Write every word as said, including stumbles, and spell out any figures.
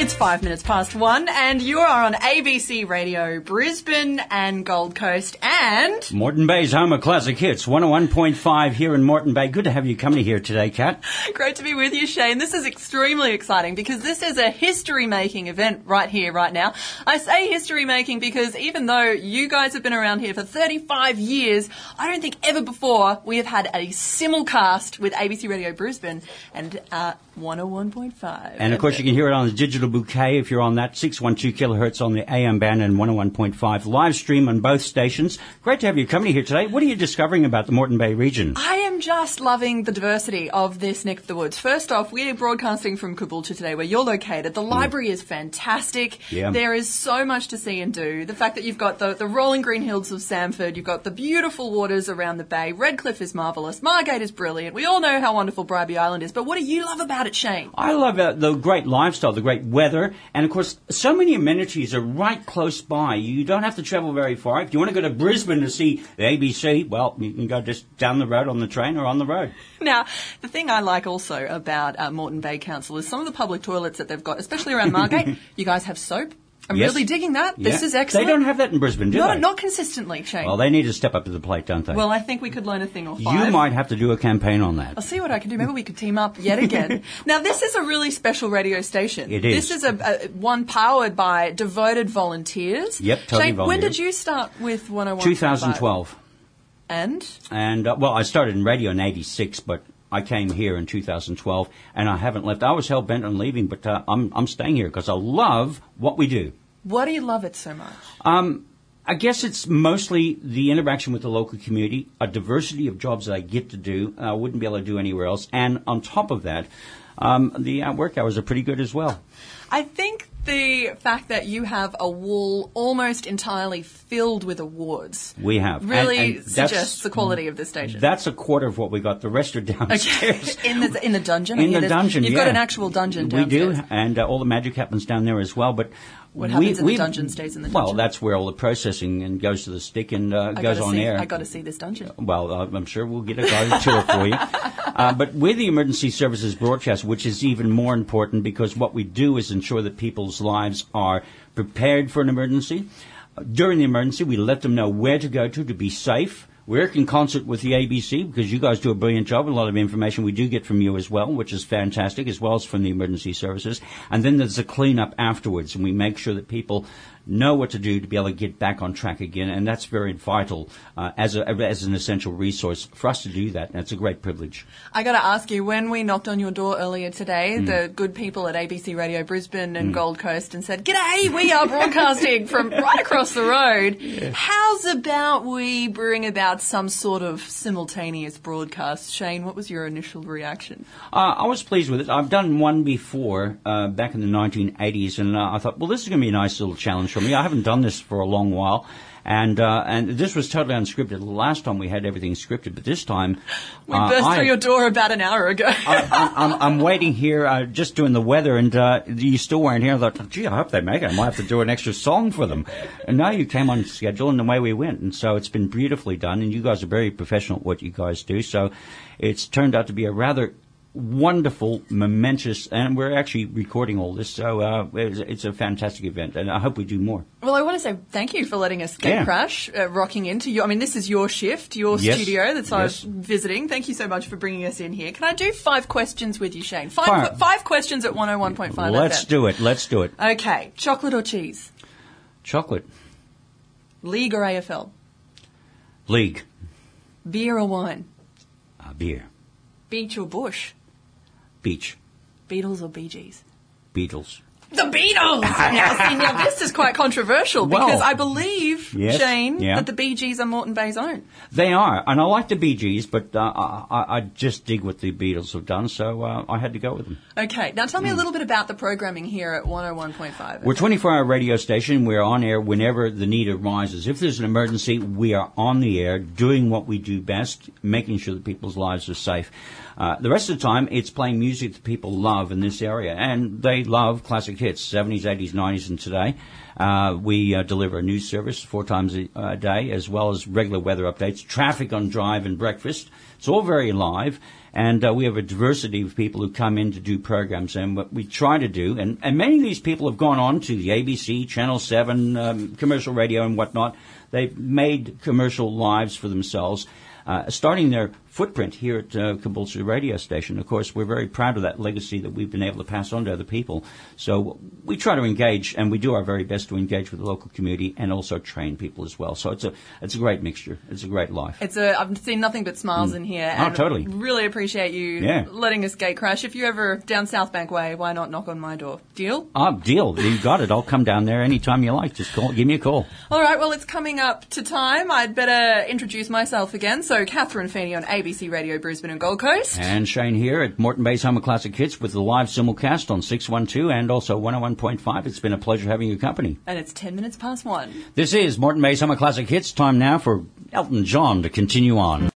It's five minutes past one, and you are on A B C Radio Brisbane and Gold Coast and... Moreton Bay's home of classic hits, one oh one point five here in Moreton Bay. Good to have you company here today, Kat. Great to be with you, Shane. This is extremely exciting because this is a history-making event right here, right now. I say history-making because even though you guys have been around here for thirty-five years, I don't think ever before we have had a simulcast with A B C Radio Brisbane and uh, one oh one point five. And, of course, you can hear it on the digital bouquet if you're on that six one two kilohertz on the A M band and one oh one point five live stream on both stations. Great to have you company here today. What are you discovering about the Moreton Bay region? I am just loving the diversity of this neck of the woods. First off, we are broadcasting from Caboolture today, where you're located. The library is fantastic. Yeah. There is so much to see and do. The fact that you've got the, the rolling green hills of Samford, you've got the beautiful waters around the bay. Redcliffe is marvellous. Margate is brilliant. We all know how wonderful Bribie Island is, but what do you love about it, Shane? I love uh, the great lifestyle, the great weather, and, of course, so many amenities are right close by. You don't have to travel very far. If you want to go to Brisbane to see the A B C, well, you can go just down the road on the train or on the road. Now, the thing I like also about uh, Moreton Bay Council is some of the public toilets that they've got, especially around Margate. You guys have soap. I'm Yes. really digging that. Yeah. This is excellent. They don't have that in Brisbane, do not, they? Not consistently, Shane. Well, they need to step up to the plate, don't they? Well, I think we could learn a thing or five. You might have to do a campaign on that. I'll see what I can do. Maybe we could team up yet again. Now, this is a really special radio station. It is. This is a, a one powered by devoted volunteers. Yep, totally Shane, when volunteers. did you start with one oh one point five? twenty twelve. And? And, uh, well, I started in radio in eighty-six, but I came here in two thousand twelve, and I haven't left. I was hell-bent on leaving, but uh, I'm, I'm staying here because I love what we do. Why do you love it so much? Um, I guess it's mostly the interaction with the local community, a diversity of jobs that I get to do. I wouldn't be able to do anywhere else. And on top of that, um, the uh, work hours are pretty good as well. I think the fact that you have a wall almost entirely filled with awards We have. really And- and that's- suggests the quality of this station. That's a quarter of what we got. The rest are downstairs. in the in the dungeon. I In hear the there's- dungeon, You've yeah. got an actual dungeon We downstairs. do, and uh, all the magic happens down there as well. But What we, happens in the we- dungeon stays in the Well, dungeon. that's where all the processing and goes to the stick and uh, I goes gotta on see, air. I got to see this dungeon. Well, uh, I'm sure we'll get a guided tour for you. Uh, but we're the emergency services broadcast, which is even more important because what we do is ensure that people's lives are prepared for an emergency. Uh, during the emergency, we let them know where to go to to be safe. We work in concert with the A B C because you guys do a brilliant job. A lot of information we do get from you as well, which is fantastic, as well as from the emergency services. And then there's a cleanup afterwards, and we make sure that people know what to do to be able to get back on track again. And that's very vital uh, as, a, as an essential resource for us to do that. And it's a great privilege. I got to ask you, when we knocked on your door earlier today, Mm. the good people at A B C Radio Brisbane and Gold Coast and said, "G'day, we are broadcasting from right across the road. How's about we bring about some sort of simultaneous broadcast?" Shane, what was your initial reaction? Uh, I was pleased with it. I've done one before, uh, back in the nineteen eighties, and uh, I thought, well, this is going to be a nice little challenge for me. I haven't done this for a long while, and uh, and this was totally unscripted. The last time we had everything scripted, but this time... We uh, burst I, through your door about an hour ago. I, I, I'm, I'm waiting here, uh, just doing the weather, and uh, you still weren't here. I thought, gee, I hope they make it. I might have to do an extra song for them. And now you came on schedule, and away we went. And so it's been beautifully done, and you guys are very professional at what you guys do. So it's turned out to be a rather wonderful, momentous, and we're actually recording all this, so uh, it's, it's a fantastic event, and I hope we do more. Well, I want to say thank you for letting us get Yeah. Crash uh, rocking into your... I mean, this is your shift, your Yes. studio that's I was Yes. visiting. Thank you so much for bringing us in here. Can I do five questions with you, Shane? Five, Fire. qu- five questions at one oh one point five Let's F M. do it. Let's do it. Okay. Chocolate or cheese? Chocolate. League or A F L? League. Beer or wine? Uh, beer. Beach or bush? Beach. Beatles or Bee Gees? Beatles. The Beatles! Now, see, now this is quite controversial Well, because I believe, yes, Shane, yeah. that the Bee Gees are Moreton Bay's own. They are, and I like the Bee Gees, but uh, I, I I just dig what the Beatles have done, so uh, I had to go with them. Okay, now tell me a little bit about the programming here at one oh one point five. We're a twenty-four hour radio station. We're on air whenever the need arises. If there's an emergency, we are on the air doing what we do best, making sure that people's lives are safe. Uh, the rest of the time, it's playing music that people love in this area, and they love classic hits. hits, seventies, eighties, nineties, and today. Uh, we uh, deliver a news service four times a uh, day, as well as regular weather updates, traffic on drive and breakfast. It's all very live. And uh, we have a diversity of people who come in to do programs. And what we try to do, and, and many of these people have gone on to the A B C, Channel seven, um, commercial radio and whatnot. They've made commercial lives for themselves, uh, starting their footprint here at uh, Compulsory Radio Station. Of course, we're very proud of that legacy that we've been able to pass on to other people. So we try to engage, and we do our very best to engage with the local community and also train people as well. So it's a it's a great mixture. It's a great life. It's a I've seen nothing but smiles mm. in here. Oh, and totally. Really appreciate you yeah. letting us gate crash. If you ever down South Bank Way, why not knock on my door? Deal? Ah, deal. You got it. I'll come down there anytime you like. Just call. Give me a call. All right. Well, it's coming up to time. I'd better introduce myself again. So, Catherine Feeney on A B C Radio Brisbane and Gold Coast. And Shane here at Moreton Bay's Home of Classic Hits with the live simulcast on six one two and also one oh one point five. It's been a pleasure having your company. And it's ten minutes past one. This is Moreton Bay's Home of Classic Hits. Time now for Elton John to continue on.